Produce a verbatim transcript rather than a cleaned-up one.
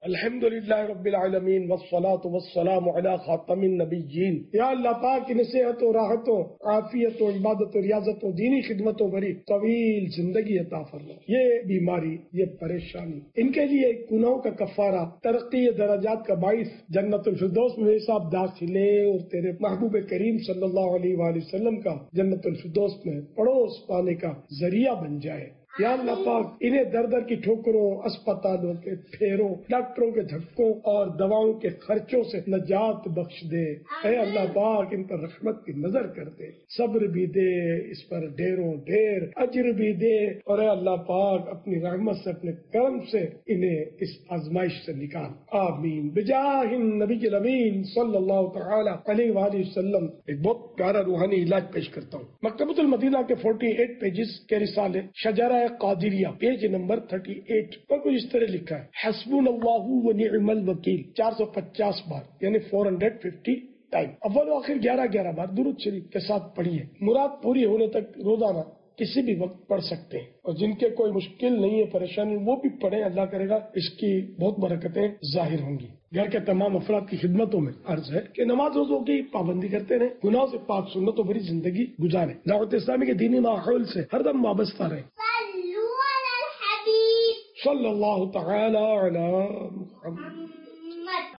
الحمدللہ رب العالمین والصلاة والسلام علی خاتم النبیین۔ یا اللہ پاک ان صحت و راحت و عافیت و عبادت و ریاضت و دینی خدمتوں بھری طویل زندگی عطا فرما۔ یہ بیماری، یہ پریشانی، ان کے لیے گناہوں کا کفارہ، ترقی درجات کا باعث، جنت الفردوس میں صاحب داخلے اور تیرے محبوب کریم صلی اللہ علیہ وآلہ وسلم کا جنت الفردوس میں پڑوس پانے کا ذریعہ بن جائے۔ یا اللہ پاک انہیں در در کی ٹھوکروں، اسپتالوں کے پھیروں، ڈاکٹروں کے دھکوں اور دواؤں کے خرچوں سے نجات بخش دے۔ اے اللہ پاک ان پر رحمت کی نظر کر دے، صبر بھی دے، اس پر ڈھیروں ڈھیر اجر بھی دے، اور اے اللہ پاک اپنی رحمت سے، اپنے کرم سے انہیں اس آزمائش سے نکال۔ آمین بجاہ النبی الامین صلی اللہ تعالی علیہ وآلہ وسلم۔ ایک بہت پیارا روحانی علاج پیش کرتا ہوں۔ مکتبۃ المدینہ کے اڑتالیس پیجز کے رسالے شجرہ قادریہ، پیج نمبر اڑتیس پر کچھ اس طرح لکھا ہے: حسبنا اللہ و نعم الوکیل، چار سو پچاس بار، یعنی چار سو پچاس ٹائم، اول و آخر گیارہ گیارہ بار درود شریف کے ساتھ پڑھیے۔ مراد پوری ہونے تک روزانہ کسی بھی وقت پڑھ سکتے ہیں، اور جن کے کوئی مشکل نہیں ہے، پریشانی، وہ بھی پڑھیں، اللہ کرے گا اس کی بہت برکتیں ظاہر ہوں گی۔ گھر کے تمام افراد کی خدمتوں میں عرض ہے کہ نماز روزوں کی پابندی کرتے رہیں، گناہوں سے پاک سنتوں بھری زندگی گزاریں، دعوت اسلامی کے دینی ماحول سے ہر دم وابستہ رہیں۔ صلی اللہ تعالی علی محمد۔